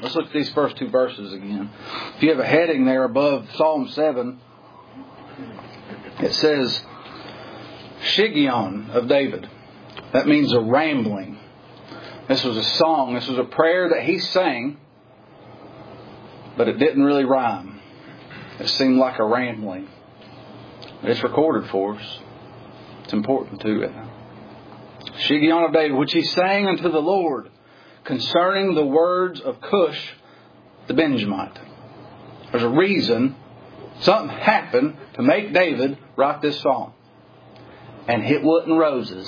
Let's look at these first two verses again. If you have a heading there above Psalm 7, it says, Shiggaion of David. That means a rambling. This was a song. This was a prayer that he sang, but it didn't really rhyme. It seemed like a rambling. It's recorded for us. It's important too. Shiggaion of David, which he sang unto the Lord concerning the words of Cush the Benjamite. There's a reason. Something happened to make David write this song. And it wasn't roses.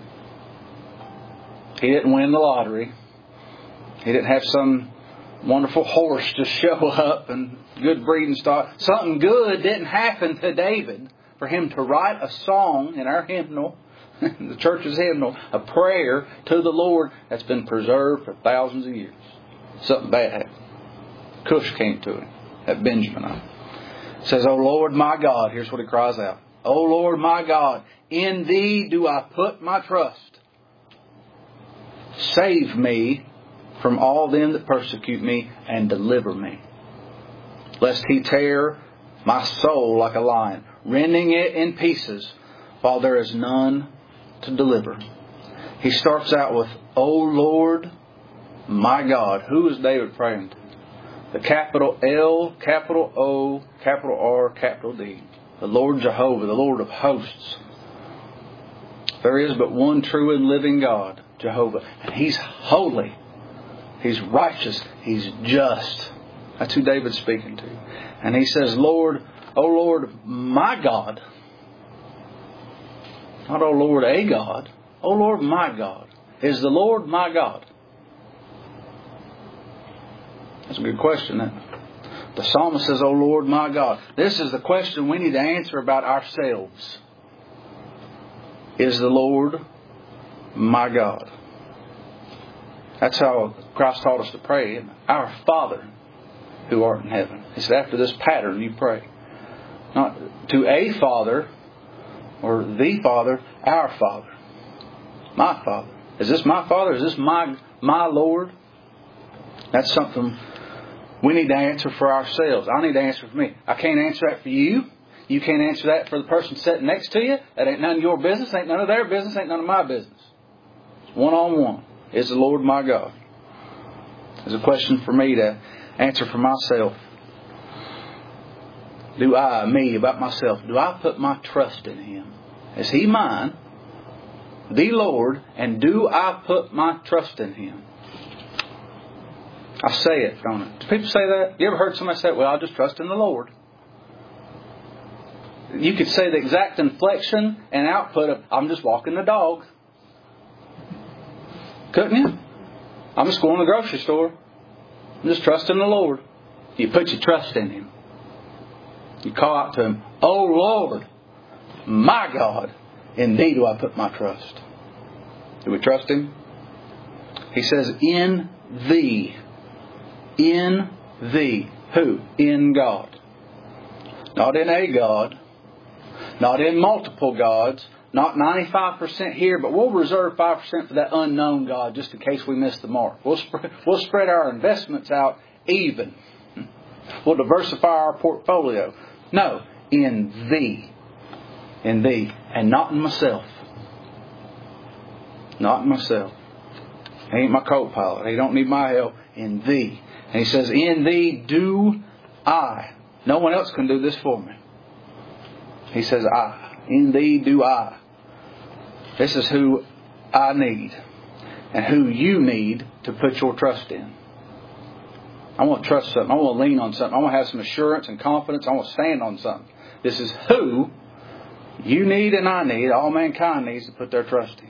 He didn't win the lottery. He didn't have some wonderful horse to show up and good breeding stock. Something good didn't happen to David for him to write a song in our hymnal, the church's hymnal, a prayer to the Lord that's been preserved for thousands of years. Something bad happened. Cush came to him, that Benjaminite. It says, O Lord my God, here's what he cries out. O Lord my God, in Thee do I put my trust. Save me from all them that persecute me and deliver me. Lest He tear my soul like a lion, rending it in pieces while there is none to deliver. He starts out with, O Lord my God. Who is David praying to? The capital L, capital O, capital R, capital D. The Lord Jehovah, the Lord of hosts. There is but one true and living God, Jehovah. And He's holy. He's righteous. He's just. That's who David's speaking to. And he says, Lord, O Lord, my God. Not O Lord, a God. O Lord, my God. Is the Lord my God? That's a good question, isn't it? The psalmist says, O Lord, my God. This is the question we need to answer about ourselves. Is the Lord my God? That's how Christ taught us to pray. Our Father who art in heaven. He said, after this pattern you pray. Not to a Father or the Father, our Father. My Father. Is this my Father? Is this my Lord? That's something we need to answer for ourselves. I need to answer for me. I can't answer that for you. You can't answer that for the person sitting next to you. That ain't none of your business. Ain't none of their business. Ain't none of my business. It's one-on-one. Is the Lord my God? There's a question for me to answer for myself. Do I, me, about myself, do I put my trust in Him? Is He mine, the Lord, and do I put my trust in Him? I say it, don't I? Do people say that? You ever heard somebody say, well, I'll just trust in the Lord? You could say the exact inflection and output of, I'm just walking the dog. Couldn't you? I'm just going to the grocery store. I'm just trusting the Lord. You put your trust in Him. You call out to Him, O Lord, my God, in Thee do I put my trust. Do we trust Him? He says, in Thee. In Thee. Who? In God. Not in a God. Not in multiple gods. Not 95% here, but we'll reserve 5% for that unknown God just in case we miss the mark. We'll spread our investments out even. We'll diversify our portfolio. No, in Thee. In Thee. And not in myself. Not in myself. He ain't my co-pilot. He don't need my help. In Thee. And He says, in Thee do I. No one else can do this for me. He says, I. In Thee do I. This is who I need. And who you need to put your trust in. I want to trust something. I want to lean on something. I want to have some assurance and confidence. I want to stand on something. This is who you need and I need. All mankind needs to put their trust in.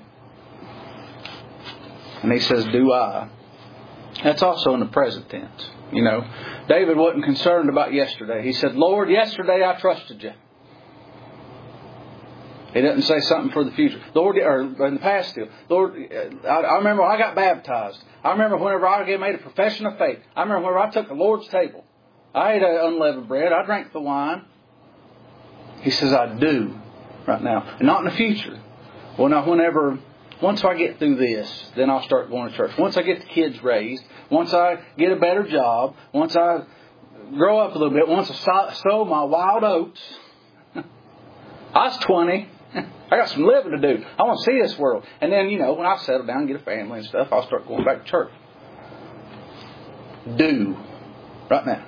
And He says, do I. That's also in the present tense. You know, David wasn't concerned about yesterday. He said, Lord, yesterday I trusted You. He doesn't say something for the future. Lord, or in the past still. Lord, I remember when I got baptized. I remember whenever I made a profession of faith. I remember whenever I took the Lord's table. I ate unleavened bread. I drank the wine. He says, I do right now. And not in the future. Well, now, whenever Once I get through this, then I'll start going to church. Once I get the kids raised, once I get a better job, once I grow up a little bit, once I sow my wild oats. I was 20. I got some living to do. I want to see this world. And then, when I settle down and get a family and stuff, I'll start going back to church. Do. Right now.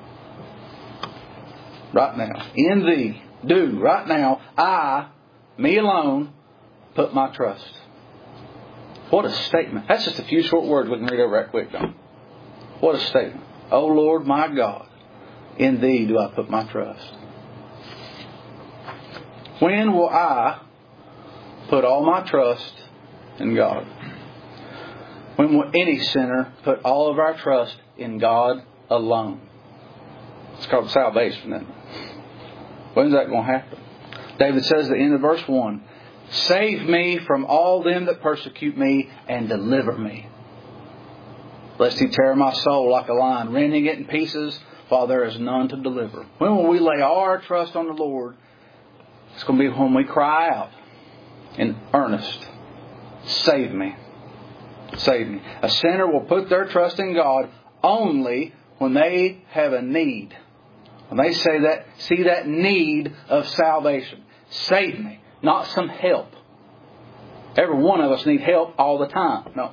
Right now. In thee. Do. Right now. I, me alone, put my trust. What a statement. That's just a few short words we can read over right quick, don't? What a statement. O Lord my God, in thee do I put my trust. When will I put all my trust in God? When will any sinner put all of our trust in God alone? It's called salvation, isn't it? When's that going to happen? David says at the end of verse 1, save me from all them that persecute me and deliver me. Lest he tear my soul like a lion, rending it in pieces while there is none to deliver. When will we lay all our trust on the Lord? It's going to be when we cry out in earnest, save me. Save me. A sinner will put their trust in God only when they have a need. When they see that need of salvation. Save me. Not some help. Every one of us need help all the time. No.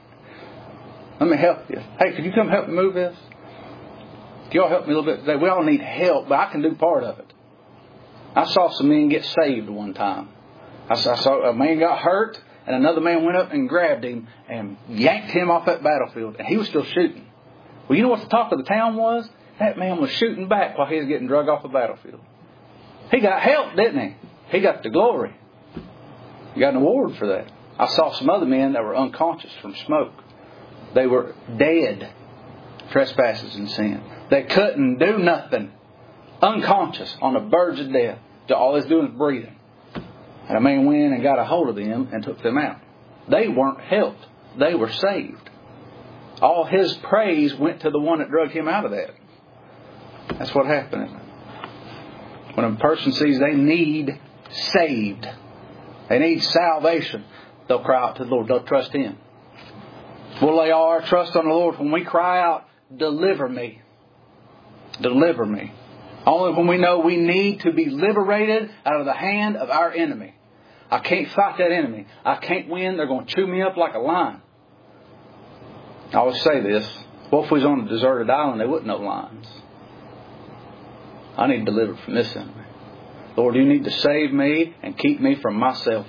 Let me help you. Hey, could you come help me move this? Can y'all help me a little bit today? We all need help, but I can do part of it. I saw some men get saved one time. I saw a man got hurt, and another man went up and grabbed him and yanked him off that battlefield, and he was still shooting. Well, you know what the talk of the town was? That man was shooting back while he was getting drug off the battlefield. He got help, didn't he? He got the glory. He got an award for that. I saw some other men that were unconscious from smoke. They were dead, trespasses and sin. They couldn't do nothing. Unconscious, on the verge of death. All he's doing is breathing. And a man went in and got a hold of them and took them out. They weren't helped. They were saved. All his praise went to the one that drug him out of that. That's what happened. When a person sees they need saved, they need salvation, they'll cry out to the Lord. They'll trust Him. We'll lay all our trust on the Lord when we cry out, deliver me. Deliver me. Only when we know we need to be liberated out of the hand of our enemy. I can't fight that enemy. I can't win. They're going to chew me up like a lion. I always say this. What if we was on a deserted island? There wasn't no lions. I need delivered from this enemy. Lord, you need to save me and keep me from myself.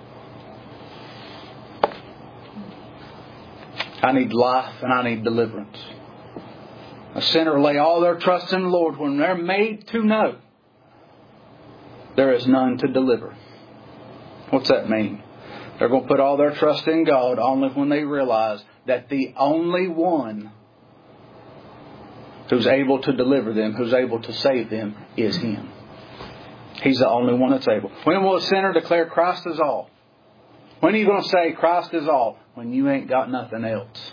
I need life and I need deliverance. A sinner lay all their trust in the Lord when they're made to know there is none to deliver. What's that mean? They're going to put all their trust in God only when they realize that the only one who's able to deliver them, who's able to save them, is Him. He's the only one that's able. When will a sinner declare Christ is all? When are you going to say Christ is all? When you ain't got nothing else.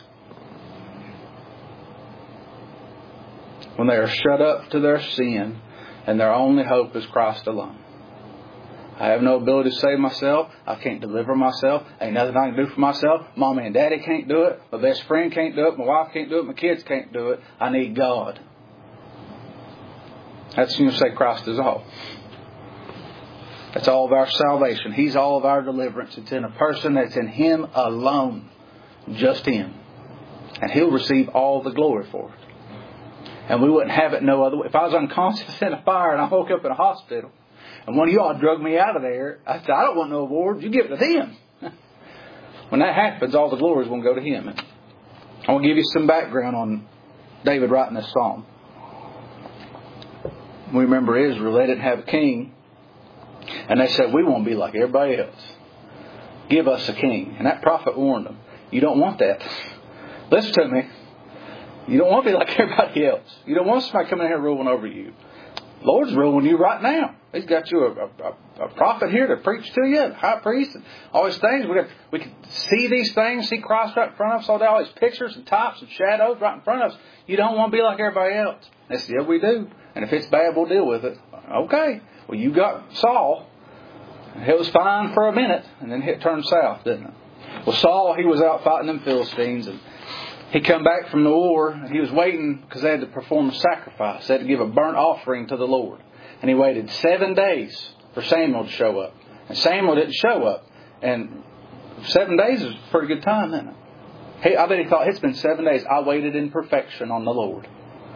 When they are shut up to their sin and their only hope is Christ alone. I have no ability to save myself. I can't deliver myself. Ain't nothing I can do for myself. Mom and Daddy can't do it. My best friend can't do it. My wife can't do it. My kids can't do it. I need God. That's when you say Christ is all. That's all of our salvation. He's all of our deliverance. It's in a person that's in Him alone. Just Him. And He'll receive all the glory for it. And we wouldn't have it no other way. If I was unconscious in a fire and I woke up in a hospital and one of y'all drug me out of there, I said, I don't want no award. You give it to them. When that happens, all the glory is going to go to Him. And I want to give you some background on David writing this psalm. We remember Israel. They didn't have a king. And they said, we won't be like everybody else. Give us a king. And that prophet warned them. You don't want that. Listen to me. You don't want to be like everybody else. You don't want somebody coming in here ruling over you. The Lord's ruling you right now. He's got you a prophet here to preach to you, a high priest, and all these things. We can see these things, see Christ right in front of us, all these pictures and types and shadows right in front of us. You don't want to be like everybody else. They said, yeah, we do. And if it's bad, we'll deal with it. Okay. Well, you got Saul. It was fine for a minute, and then it turned south, didn't it? Well, Saul, he was out fighting them Philistines, and he come back from the war, and he was waiting because they had to perform a sacrifice. They had to give a burnt offering to the Lord. And he waited 7 days for Samuel to show up. And Samuel didn't show up. And 7 days is a pretty good time, isn't it? Hey, I bet he thought, it's been 7 days. I waited in perfection on the Lord.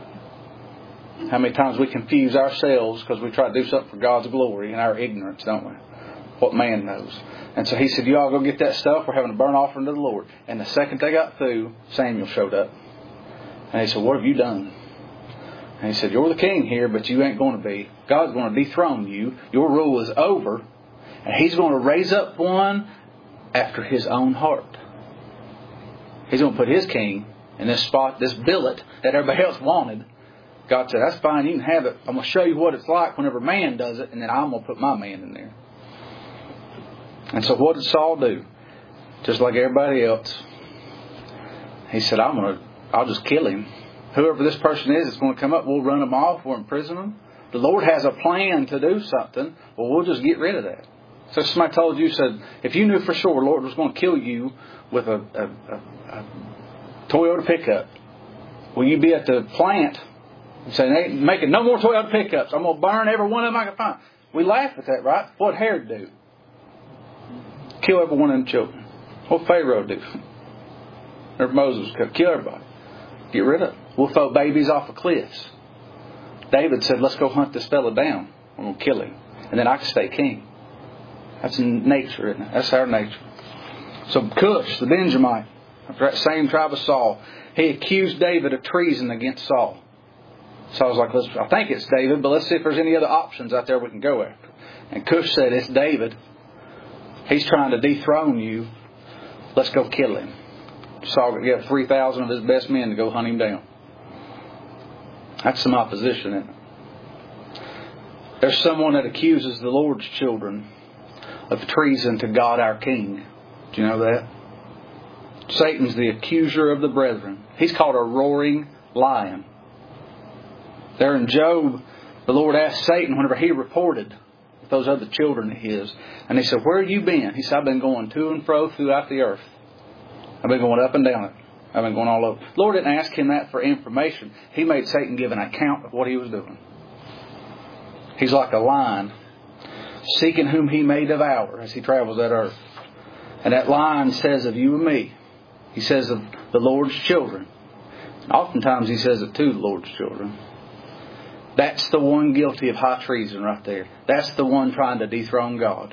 How many times we confuse ourselves because we try to do something for God's glory in our ignorance, don't we? What man knows. And so he said, you all go get that stuff. We're having a burnt offering to the Lord. And the second they got through, Samuel showed up. And he said, what have you done? And he said, you're the king here, but you ain't going to be. God's going to dethrone you. Your rule is over. And He's going to raise up one after His own heart. He's going to put His king in this spot, this billet that everybody else wanted. God said, that's fine, you can have it. I'm going to show you what it's like whenever man does it, and then I'm going to put my man in there. And so what did Saul do? Just like everybody else. He said, I'll just kill him. Whoever this person is, it's going to come up. We'll run them off. We'll imprison them. The Lord has a plan to do something. Well, we'll just get rid of that. So somebody told you, said, if you knew for sure the Lord was going to kill you with a Toyota pickup, will you be at the plant and say, hey, making no more Toyota pickups. I'm going to burn every one of them I can find. We laugh at that, right? What Herod do? Kill every one of them children. What Pharaoh do? Or Moses could kill everybody. Get rid of them. We'll throw babies off of cliffs. David said, let's go hunt this fella down. We're going to kill him. And then I can stay king. That's nature, isn't it? That's our nature. So Cush, the Benjamite, that same tribe of Saul, he accused David of treason against Saul. Saul's like, I think it's David, but let's see if there's any other options out there we can go after. And Cush said, it's David. He's trying to dethrone you. Let's go kill him. Saul got 3,000 of his best men to go hunt him down. That's some opposition, isn't it? There's someone that accuses the Lord's children of treason to God our King. Do you know that? Satan's the accuser of the brethren. He's called a roaring lion. There in Job, the Lord asked Satan whenever he reported with those other children of his. And he said, where have you been? He said, I've been going to and fro throughout the earth. I've been going up and down it. I've been going all over. The Lord didn't ask him that for information. He made Satan give an account of what he was doing. He's like a lion, seeking whom he may devour as he travels that earth. And that lion says of you and me. He says of the Lord's children. Oftentimes he says it to the Lord's children. That's the one guilty of high treason right there. That's the one trying to dethrone God.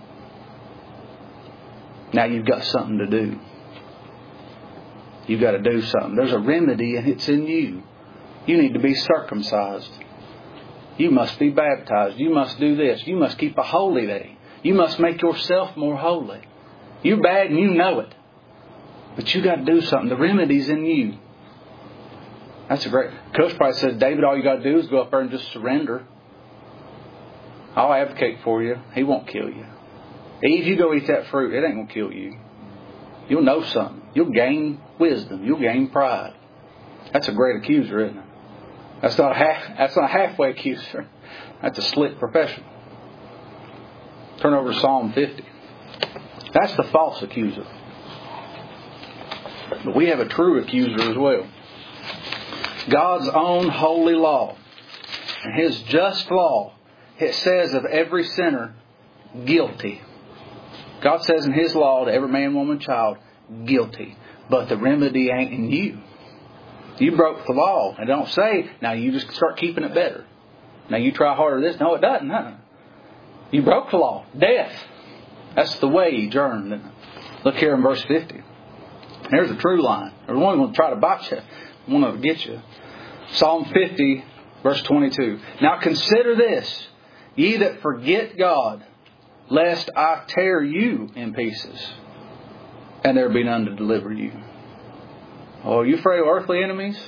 Now you've got something to do. You've got to do something. There's a remedy and it's in you. You need to be circumcised. You must be baptized. You must do this. You must keep a holy day. You must make yourself more holy. You're bad and you know it. But you got to do something. The remedy's in you. That's a great... Cush probably said, David, all you got to do is go up there and just surrender. I'll advocate for you. He won't kill you. Eve, you go eat that fruit. It ain't going to kill you. You'll know something. You'll gain wisdom. You'll gain pride. That's a great accuser, isn't it? That's not a halfway accuser. That's a slick professional. Turn over to Psalm 50. That's the false accuser. But we have a true accuser as well. God's own holy law and His just law, it says of every sinner, guilty. God says in His law to every man, woman, child, guilty. But the remedy ain't in you. You broke the law. And don't say, now you just start keeping it better. Now you try harder this. No, it doesn't. Huh? You broke the law. Death. That's the wage earned. Look here in verse 50. There's a true line. There's one going to try to bite you. One to get you. Psalm 50, verse 22. Now consider this, ye that forget God, lest I tear you in pieces, and there be none to deliver you. Oh, are you afraid of earthly enemies?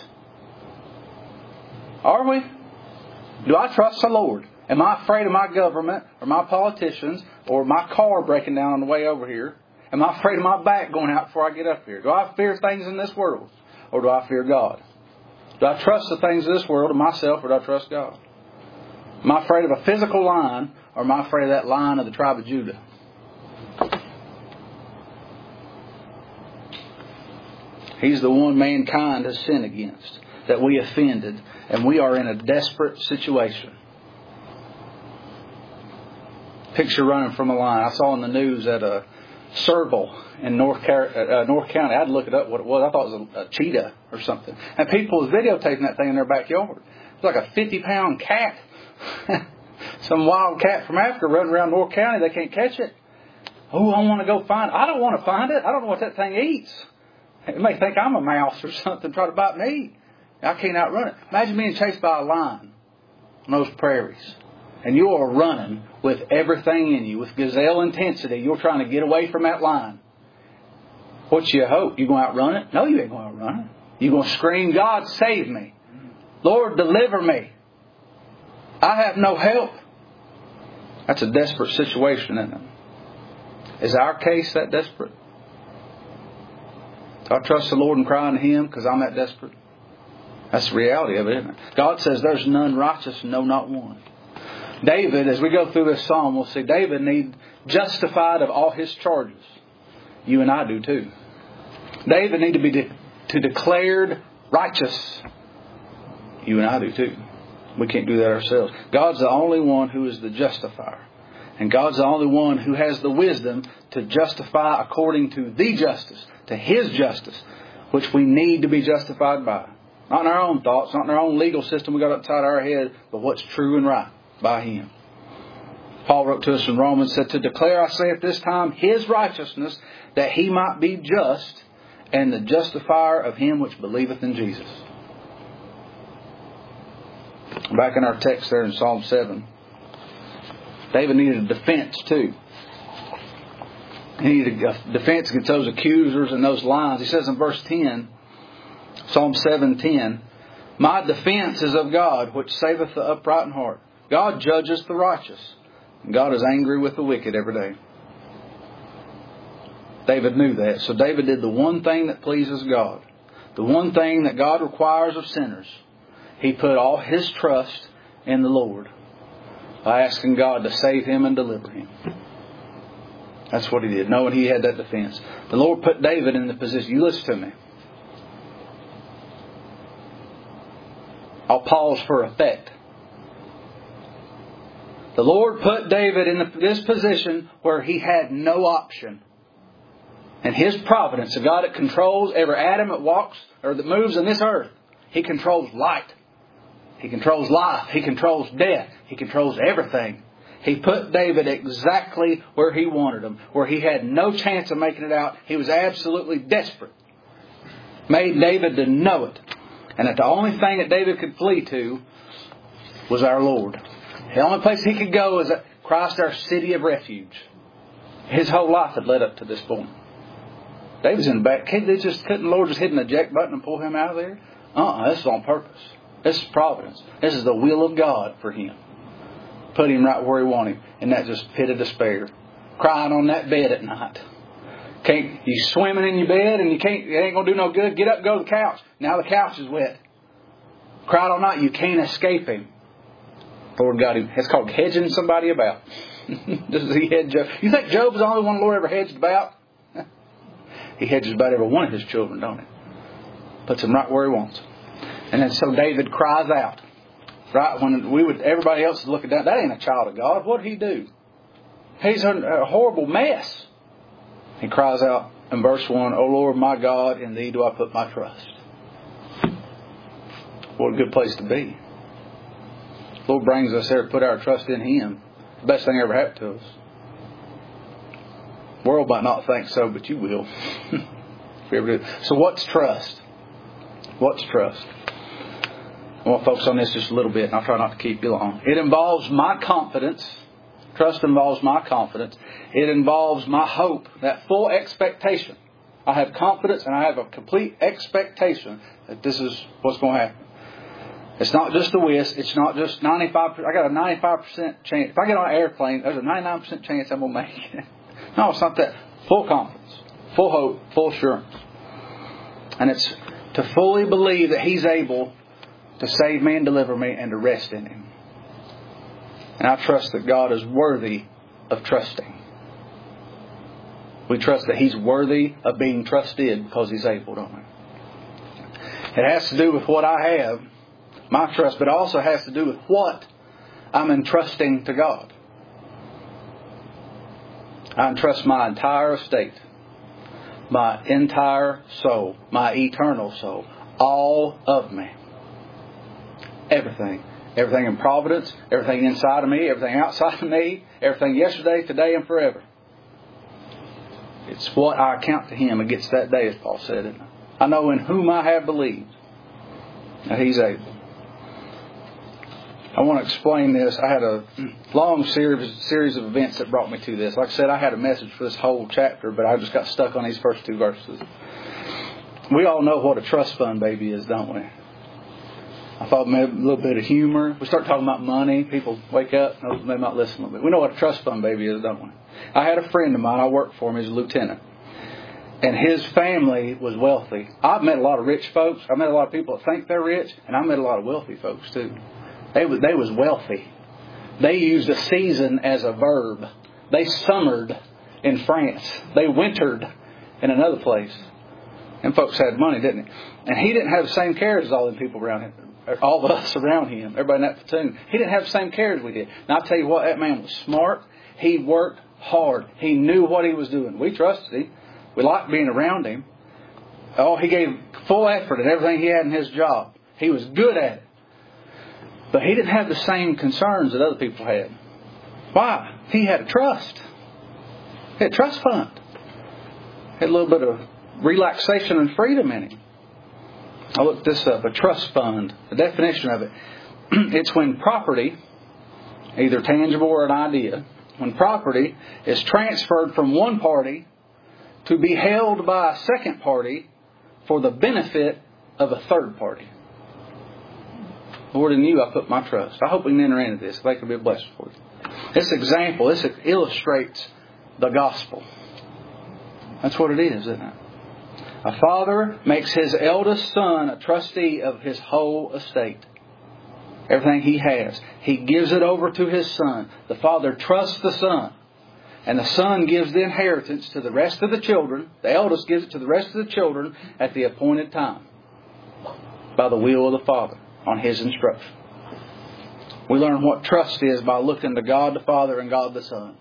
Are we? Do I trust the Lord? Am I afraid of my government or my politicians or my car breaking down on the way over here? Am I afraid of my back going out before I get up here? Do I fear things in this world or do I fear God? Do I trust the things of this world or myself or do I trust God? Am I afraid of a physical lion or am I afraid of that lion of the tribe of Judah? He's the one mankind has sinned against, that we offended, and we are in a desperate situation. Picture running from a line. I saw in the news that Serval in North County. I had to look it up what it was. I thought it was a cheetah or something. And people was videotaping that thing in their backyard. It's like a 50-pound cat. Some wild cat from Africa running around North County. They can't catch it. Oh, I want to go find it. I don't want to find it. I don't know what that thing eats. It may think I'm a mouse or something, try to bite me. I can't outrun it. Imagine being chased by a lion on those prairies. And you are running with everything in you, with gazelle intensity. You're trying to get away from that lion. What's your hope? You going to outrun it? No, you ain't going to outrun it. You're going to scream, God, save me. Lord, deliver me. I have no help. That's a desperate situation, isn't it? Is our case that desperate? Do I trust the Lord and cry unto Him because I'm that desperate? That's the reality of it, isn't it? God says there's none righteous, no, not one. David, as we go through this psalm, we'll see David needs justified of all his charges. You and I do too. David need to be declared righteous. You and I do too. We can't do that ourselves. God's the only one who is the justifier. And God's the only one who has the wisdom to justify according to the justice, to His justice, which we need to be justified by. Not in our own thoughts, not in our own legal system we got upside our head, but what's true and right by Him. Paul wrote to us in Romans, said, to declare, I say at this time, His righteousness, that He might be just, and the justifier of him which believeth in Jesus. Back in our text there in Psalm 7, David needed a defense too. He needed a defense against those accusers and those lies. He says in verse 10, Psalm 7:10, my defense is of God, which saveth the upright in heart. God judges the righteous. And God is angry with the wicked every day. David knew that. So David did the one thing that pleases God. The one thing that God requires of sinners. He put all his trust in the Lord by asking God to save him and deliver him. That's what he did, knowing he had that defense. The Lord put David in the position. You listen to me. I'll pause for effect. The Lord put David in this position where he had no option. And His providence, the God that controls every atom that walks or that moves in this earth. He controls light. He controls life. He controls death. He controls everything. He put David exactly where He wanted him. Where he had no chance of making it out. He was absolutely desperate. Made David to know it. And that the only thing that David could flee to was our Lord. The only place he could go is Christ, our city of refuge. His whole life had led up to this point. David's in the back. The Lord just hit an eject button and pull him out of there? This is on purpose. This is providence. This is the will of God for him. Put him right where He wanted him. In that just pit of despair. Crying on that bed at night. You swimming in your bed and it ain't going to do no good. Get up and go to the couch. Now the couch is wet. Cried all night. You can't escape him. Lord got him. It's called hedging somebody about. Does He hedge Job? You think Job's the only one the Lord ever hedged about? He hedges about every one of His children, don't He? Puts them right where He wants them. And then so David cries out. Right when everybody else is looking down. That ain't a child of God. What did he do? He's a horrible mess. He cries out in verse 1, O Lord my God, in Thee do I put my trust. What a good place to be. The Lord brings us there to put our trust in Him. The best thing ever happened to us. The world might not think so, but you will. If you ever do. So what's trust? What's trust? I want to focus on this just a little bit, and I'll try not to keep you long. It involves my confidence. Trust involves my confidence. It involves my hope, that full expectation. I have confidence and I have a complete expectation that this is what's going to happen. It's not just a wish. It's not just 95%. I got a 95% chance. If I get on an airplane, there's a 99% chance I'm going to make it. No, it's not that. Full confidence, full hope, full assurance. And it's to fully believe that He's able to save me and deliver me and to rest in Him. And I trust that God is worthy of trusting. We trust that He's worthy of being trusted because He's able, don't we? It has to do with what I have, my trust, but it also has to do with what I'm entrusting to God. I entrust my entire estate, my entire soul, my eternal soul, all of me. Everything. Everything in providence, everything inside of me, everything outside of me, everything yesterday, today, and forever. It's what I account to Him against that day, as Paul said. Isn't it? I know in whom I have believed that He's able. I want to explain this. I had a long series of events that brought me to this. Like I said, I had a message for this whole chapter, but I just got stuck on these first 2 verses. We all know what a trust fund baby is, don't we? I thought maybe a little bit of humor. We start talking about money. People wake up. They might listen a little bit. We know what a trust fund baby is, don't we? I had a friend of mine. I worked for him. He's a lieutenant. And his family was wealthy. I've met a lot of rich folks. I've met a lot of people that think they're rich. And I met a lot of wealthy folks too. They was wealthy. They used a season as a verb. They summered in France. They wintered in another place. And folks had money, didn't they? And he didn't have the same cares as all them people around him. All of us around him. Everybody in that platoon. He didn't have the same cares we did. And I'll tell you what, that man was smart. He worked hard. He knew what he was doing. We trusted him. We liked being around him. Oh, he gave full effort at everything he had in his job. He was good at it. But he didn't have the same concerns that other people had. Why? He had a trust. He had a trust fund. He had a little bit of relaxation and freedom in him. I looked this up. A trust fund. The definition of it. It's when property, either tangible or an idea, when property is transferred from one party to be held by a second party for the benefit of a third party. Lord, in You I put my trust. I hope we can enter into this. If they can be a blessing for you. This example, this illustrates the gospel. That's what it is, isn't it? A father makes his eldest son a trustee of his whole estate. Everything he has. He gives it over to his son. The father trusts the son. And the son gives the inheritance to the rest of the children. The eldest gives it to the rest of the children at the appointed time. By the will of the father. On his instruction. We learn what trust is by looking to God the Father and God the Son.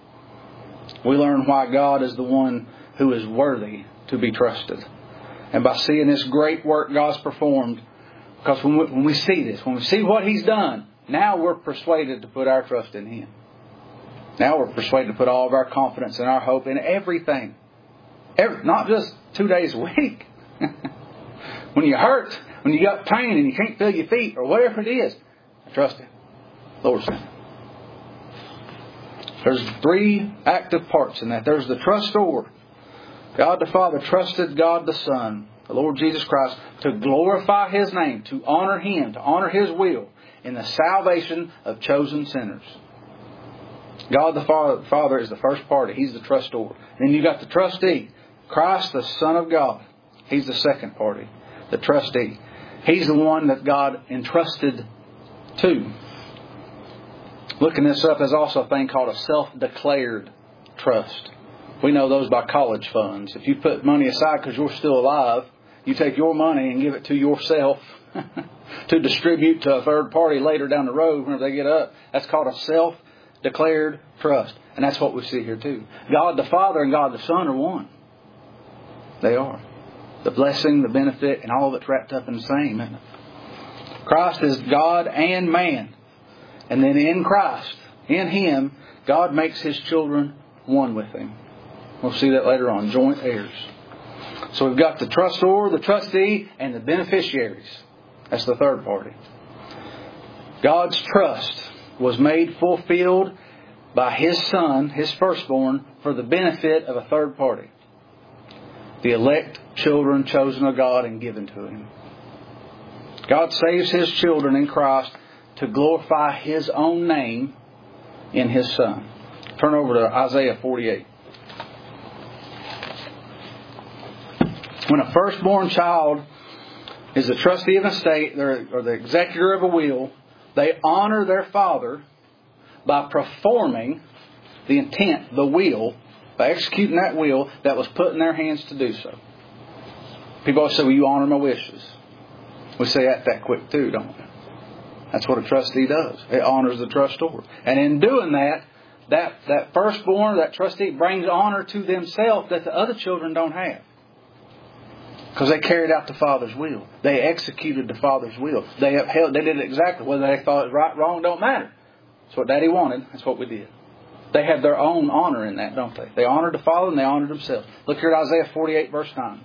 We learn why God is the one who is worthy to be trusted. And by seeing this great work God's performed, because when we see this, when we see what He's done, now we're persuaded to put our trust in Him. Now we're persuaded to put all of our confidence and our hope in everything. Not just 2 days a week. When you hurt, when you got pain and you can't feel your feet or whatever it is, trust Him. Lord, there's 3 active parts in that. There's the trustor. God the Father trusted God the Son, the Lord Jesus Christ, to glorify His name, to honor Him, to honor His will in the salvation of chosen sinners. God the Father is the first party. He's the trustor. Then you got the trustee, Christ the Son of God. He's the second party, the trustee. He's the one that God entrusted to. Looking this up, there's also a thing called a self-declared trust. We know those by college funds. If you put money aside because you're still alive, you take your money and give it to yourself to distribute to a third party later down the road whenever they get up. That's called a self-declared trust. And that's what we see here too. God the Father and God the Son are one. They are. The blessing, the benefit, and all of it's wrapped up in the same, isn't it? Christ is God and man. And then in Christ, in Him, God makes His children one with Him. We'll see that later on. Joint heirs. So we've got the trustor, the trustee, and the beneficiaries. That's the third party. God's trust was made fulfilled by His Son, His firstborn, for the benefit of a third party. The elect children chosen of God and given to Him. God saves His children in Christ to glorify His own name in His Son. Turn over to Isaiah 48. When a firstborn child is the trustee of an estate or the executor of a will, they honor their father by performing the intent, the will, by executing that will that was put in their hands to do so. People always say, well, you honor my wishes. We say that quick too, don't we? That's what a trustee does. It honors the trustor. And in doing that firstborn, that trustee, brings honor to themselves that the other children don't have. Because they carried out the Father's will. They executed the Father's will. They upheld. They did it exactly. Whether they thought it was right, wrong, don't matter. That's what Daddy wanted. That's what we did. They have their own honor in that, don't they? They honored the Father and they honored themselves. Look here at Isaiah 48, verse 9.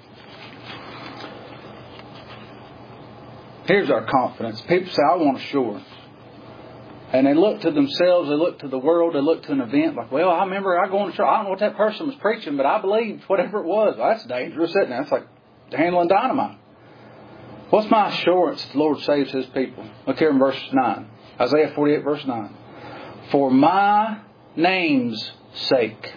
Here's our confidence. People say, I want assurance. And they look to themselves, they look to the world, they look to an event like, well, I remember I going to church. I don't know what that person was preaching, but I believed whatever it was. Well, that's dangerous, isn't it? That's like handling dynamite. What's my assurance that the Lord saves His people? Look here in verse 9. Isaiah 48, verse 9. For my name's sake.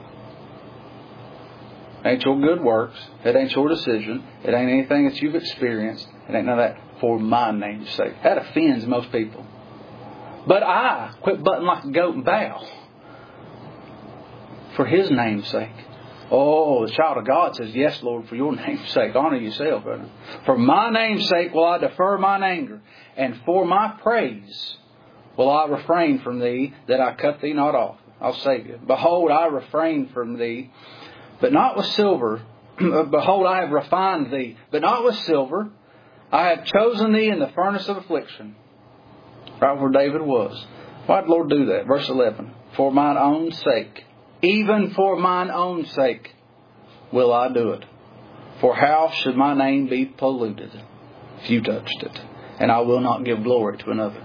It ain't your good works. It ain't your decision. It ain't anything that you've experienced. It ain't none of that. For my name's sake. That offends most people. But I quit butting like a goat and bow. For His name's sake. Oh, the child of God says, yes, Lord, for your name's sake. Honor yourself, brother. For my name's sake will I defer mine anger. And for my praise will I refrain from thee, that I cut thee not off. I'll save you. Behold, I refrain from thee, but not with silver. Behold, I have refined thee, but not with silver. I have chosen thee in the furnace of affliction. Right where David was. Why did the Lord do that? Verse 11. For mine own sake, even for mine own sake, will I do it. For how should my name be polluted if you touched it? And I will not give glory to another.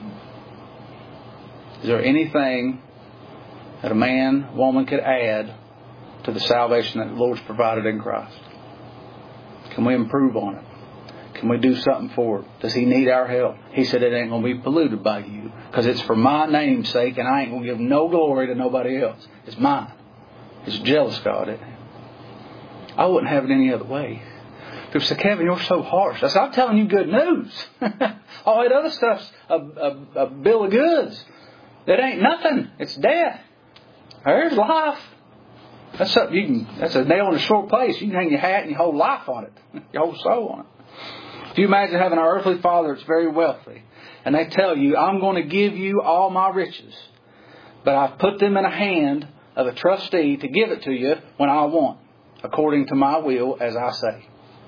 Is there anything that a man, woman could add to the salvation that the Lord's provided in Christ? Can we improve on it? Can we do something for it? Does He need our help? He said it ain't going to be polluted by you. Because it's for my name's sake, and I ain't going to give no glory to nobody else. It's mine. It's jealous God, isn't it? I wouldn't have it any other way. People say, Kevin, you're so harsh. I said, I'm telling you good news. All that other stuff's a bill of goods. That ain't nothing. It's death. There's life. That's something that's a nail in a short place. You can hang your hat and your whole life on it. Your whole soul on it. If you imagine having an earthly father that's very wealthy, and they tell you, I'm going to give you all my riches, but I've put them in a hand of a trustee to give it to you when I want, according to my will, as I say.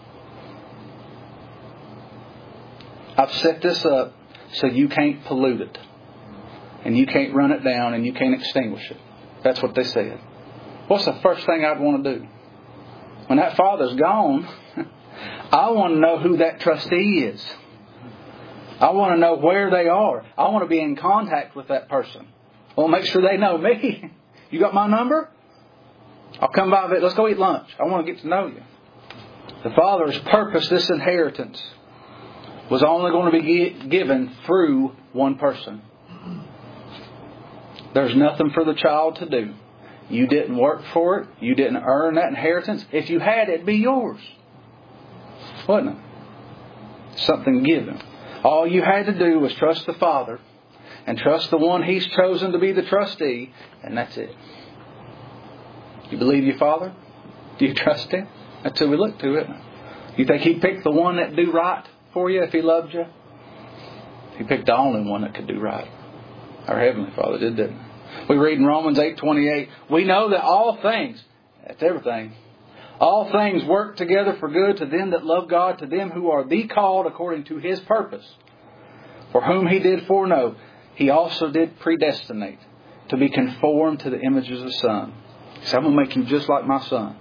I've set this up so you can't pollute it, and you can't run it down, and you can't extinguish it. That's what they said. What's the first thing I'd want to do? When that father's gone, I want to know who that trustee is. I want to know where they are. I want to be in contact with that person. I want to make sure they know me. You got my number? I'll come by. Let's go eat lunch. I want to get to know you. The Father's purpose, this inheritance, was only going to be given through one person. There's nothing for the child to do. You didn't work for it. You didn't earn that inheritance. If you had, it'd be yours. Wasn't it? Something given. All you had to do was trust the Father and trust the one He's chosen to be the trustee, and that's it. You believe your Father? Do you trust Him? That's who we look to, isn't it? You think He picked the one that do right for you if He loved you? He picked the only one that could do right. Our Heavenly Father did, didn't He? We read in Romans 8:28, we know that all things, that's everything, all things work together for good to them that love God, to them who are the called according to His purpose. For whom He did foreknow, He also did predestinate to be conformed to the image of the Son. He said, I'm going to make you just like my Son.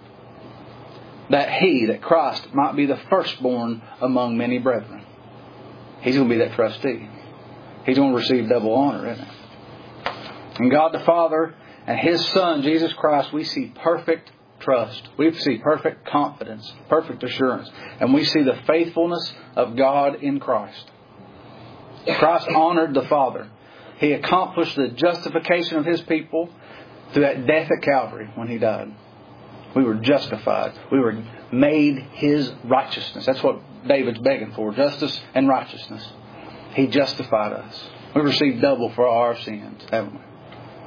That Christ might be the firstborn among many brethren. He's going to be that trustee. He's going to receive double honor, isn't he? In God the Father and His Son, Jesus Christ, we see perfect trust. We see perfect confidence, perfect assurance. And we see the faithfulness of God in Christ. Christ honored the Father. He accomplished the justification of His people through that death at Calvary when He died. We were justified. We were made His righteousness. That's what David's begging for, justice and righteousness. He justified us. We received double for our sins, haven't we?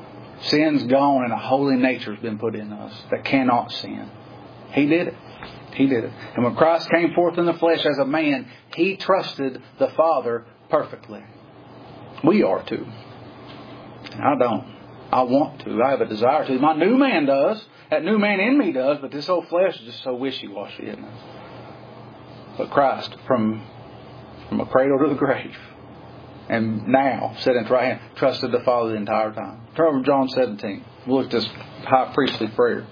Sin's gone and a holy nature has been put in us that cannot sin. He did it. He did it. And when Christ came forth in the flesh as a man, He trusted the Father perfectly. We are too. And I don't. I want to. I have a desire to. My new man does. That new man in me does. But this old flesh is just so wishy-washy, isn't it? But Christ, from a cradle to the grave, and now, sitting at the right hand, trusted the Father the entire time. Turn over to John 17. We'll look at this high priestly prayer.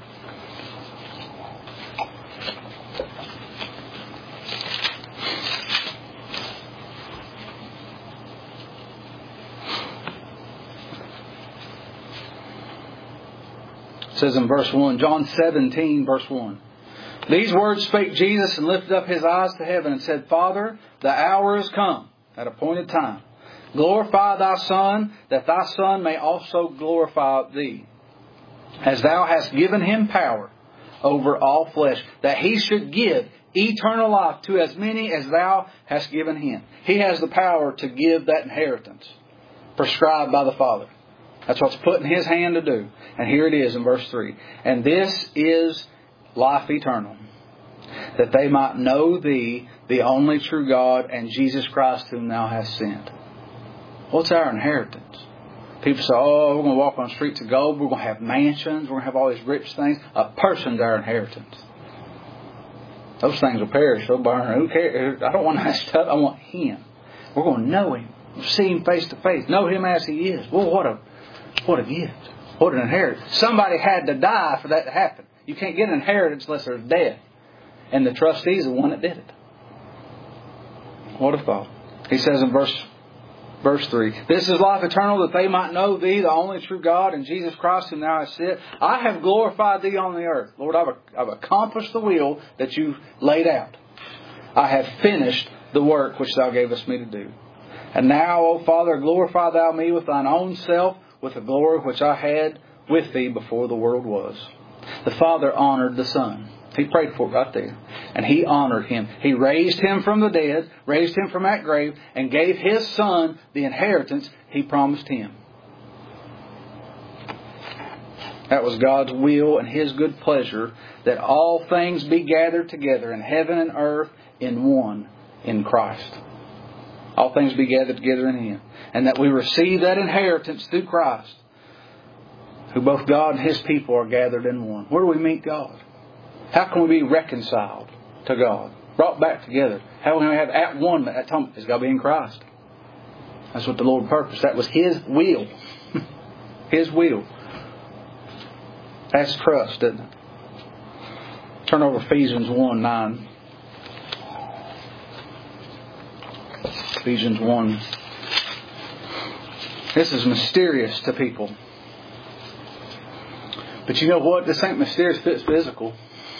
It says in verse 1, John 17, verse 1. These words spake Jesus and lifted up His eyes to heaven and said, Father, the hour is come, at appointed time. Glorify Thy Son, that Thy Son may also glorify Thee, as Thou hast given Him power over all flesh, that He should give eternal life to as many as Thou hast given Him. He has the power to give that inheritance prescribed by the Father. That's what's put in His hand to do. And here it is in verse 3. And this is life eternal, that they might know Thee, the only true God, and Jesus Christ whom Thou hast sent. What's our inheritance? People say, oh, we're going to walk on streets of gold. We're going to have mansions. We're going to have all these rich things. A person's our inheritance. Those things will perish. They'll burn. Who cares? I don't want that stuff. I want Him. We're going to know Him. See Him face to face. Know Him as He is. Well, what a gift. What an inheritance. Somebody had to die for that to happen. You can't get an inheritance unless there's death. And the trustee is the one that did it. What a thought. He says in verse 3, This is life eternal, that they might know Thee, the only true God, and Jesus Christ whom Thou hast sent. I have glorified Thee on the earth. Lord, I've accomplished the will that You've laid out. I have finished the work which Thou gavest me to do. And now, O Father, glorify Thou me with Thine own self, with the glory which I had with Thee before the world was. The Father honored the Son. He prayed for it right there. And He honored Him. He raised Him from the dead, raised Him from that grave, and gave His Son the inheritance He promised Him. That was God's will and His good pleasure, that all things be gathered together in heaven and earth in one, in Christ. All things be gathered together in Him. And that we receive that inheritance through Christ, who both God and His people are gathered in one. Where do we meet God? How can we be reconciled to God? Brought back together. How can we have at one at time? It's got to be in Christ. That's what the Lord purposed. That was His will. His will. That's trust, isn't it? Turn over Ephesians 1:9. Ephesians 1. This is mysterious to people. But you know what? This ain't mysterious if it's physical.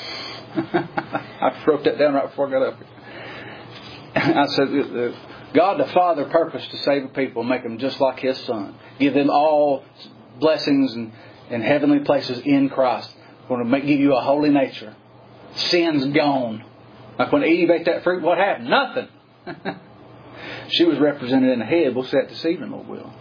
I wrote that down right before I got up here. I said, God the Father purposed to save a people, make them just like His Son. Give them all blessings and heavenly places in Christ. Going to give you a holy nature. Sin's gone. Like when Eve ate that fruit, what happened? Nothing. She was represented in the head. We'll see that this evening, Lord will.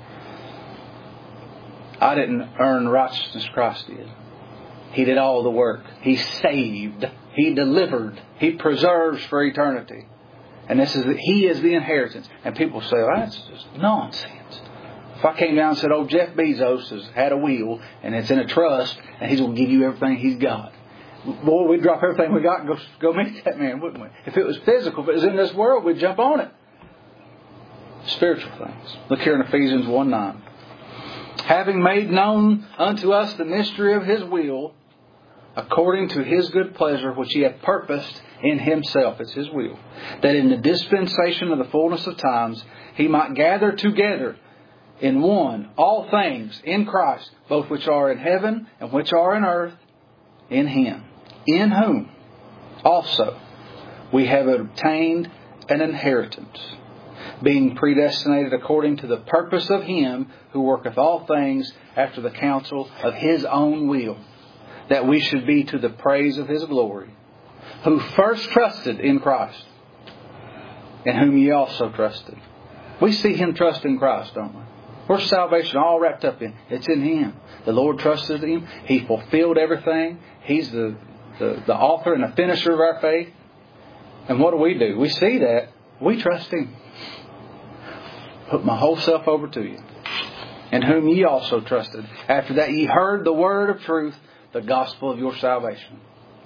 I didn't earn the righteousness Christ did. He did all the work. He saved. He delivered. He preserves for eternity. And He is the inheritance. And people say, well, that's just nonsense. If I came down and said, Jeff Bezos has had a will and it's in a trust and he's going to give you everything he's got. Boy, we'd drop everything we got and go meet that man, wouldn't we? If it was physical, if it was in this world, we'd jump on it. Spiritual things. Look here in Ephesians 1:9. Having made known unto us the mystery of His will, according to His good pleasure, which He hath purposed in Himself, it's His will, that in the dispensation of the fullness of times He might gather together in one all things in Christ, both which are in heaven and which are in earth, in Him, in whom also we have obtained an inheritance, being predestinated according to the purpose of Him who worketh all things after the counsel of His own will, that we should be to the praise of His glory, who first trusted in Christ, in whom ye also trusted. We see Him trust in Christ, don't we? Where's salvation all wrapped up in? It's in Him. The Lord trusted Him. He fulfilled everything. He's the the author and the finisher of our faith. And what do? We see that. We trust Him. Put my whole self over to you. In whom ye also trusted. After that ye heard the word of truth, the gospel of your salvation.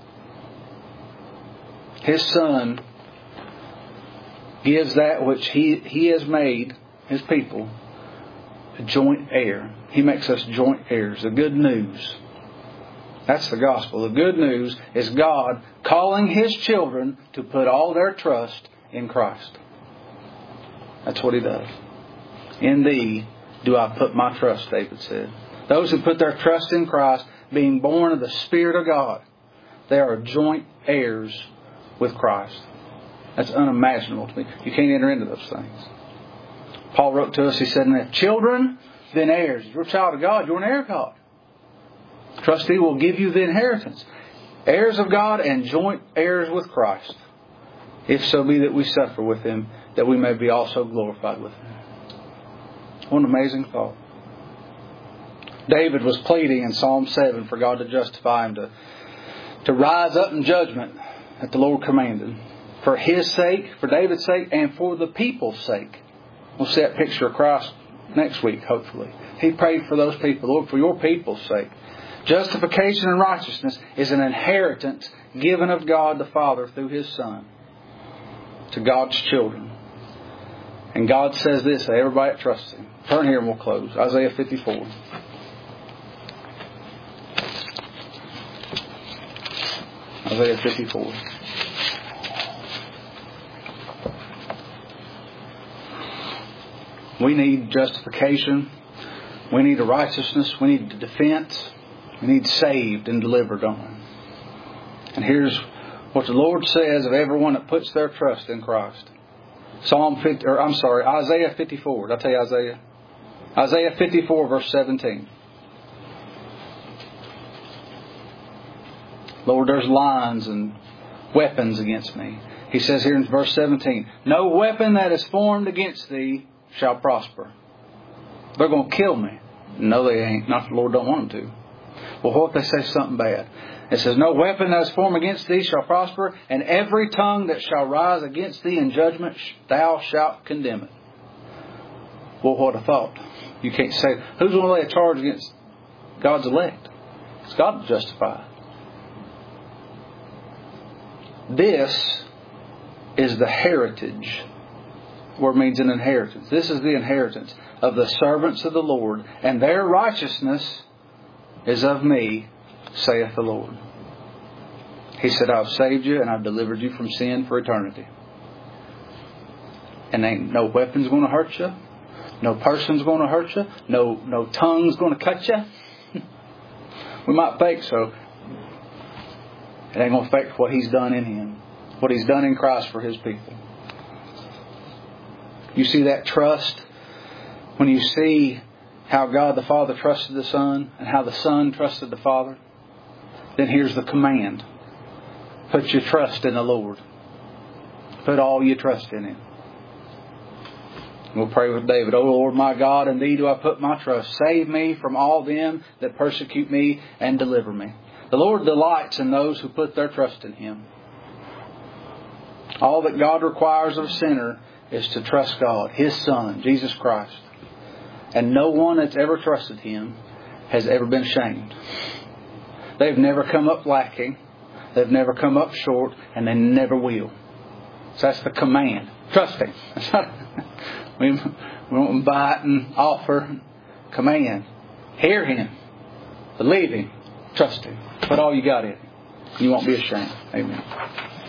His Son gives that which He has made, His people, a joint heir. He makes us joint heirs. The good news. That's the gospel. The good news is God calling His children to put all their trust in Christ. That's what He does. In Thee do I put my trust, David said. Those who put their trust in Christ, being born of the Spirit of God, they are joint heirs with Christ. That's unimaginable to me. You can't enter into those things. Paul wrote to us, he said, if children, then heirs. If you're a child of God, you're an heir of God. Trust He will give you the inheritance. Heirs of God and joint heirs with Christ. If so be that we suffer with Him, that we may be also glorified with Him. What an amazing thought. David was pleading in Psalm 7 for God to justify him, to rise up in judgment that the Lord commanded. For His sake, for David's sake, and for the people's sake. We'll see that picture of Christ next week, hopefully. He prayed for those people. Lord, for your people's sake. Justification and righteousness is an inheritance given of God the Father through His Son to God's children. And God says this to everybody that trusts Him. Turn here and we'll close. Isaiah 54. Isaiah 54. We need justification. We need a righteousness. We need a defense. We need saved and delivered, don't we? And here's what the Lord says of everyone that puts their trust in Christ. Isaiah 54. Did I tell you Isaiah? Isaiah 54 verse 17. Lord, there's lions and weapons against me. He says here in verse 17, no weapon that is formed against thee shall prosper. They're going to kill me. No, they ain't. Not the Lord don't want them to. Well, what if they say something bad? It says, no weapon that is formed against thee shall prosper, and every tongue that shall rise against thee in judgment thou shalt condemn it. Well, what a thought. You can't say, who's going to lay a charge against God's elect? It's God to justify. This is the heritage. Word means an inheritance. This is the inheritance of the servants of the Lord, and their righteousness is of me, saith the Lord. He said, I've saved you and I've delivered you from sin for eternity. And ain't no weapon's going to hurt you. No person's going to hurt you. No tongue's going to cut you. We might think so. It ain't going to affect what He's done in Him. What He's done in Christ for His people. You see that trust when you see how God the Father trusted the Son and how the Son trusted the Father. Then here's the command. Put your trust in the Lord. Put all your trust in Him. We'll pray with David. O Lord my God, in Thee do I put my trust. Save me from all them that persecute me and deliver me. The Lord delights in those who put their trust in Him. All that God requires of a sinner is to trust God, His Son, Jesus Christ. And no one that's ever trusted Him has ever been ashamed. They've never come up lacking. They've never come up short. And they never will. So that's the command. Trust Him. We won't bite and offer. Command. Hear Him. Believe Him. Trust Him. Put all you got in Him. You won't be ashamed. Amen.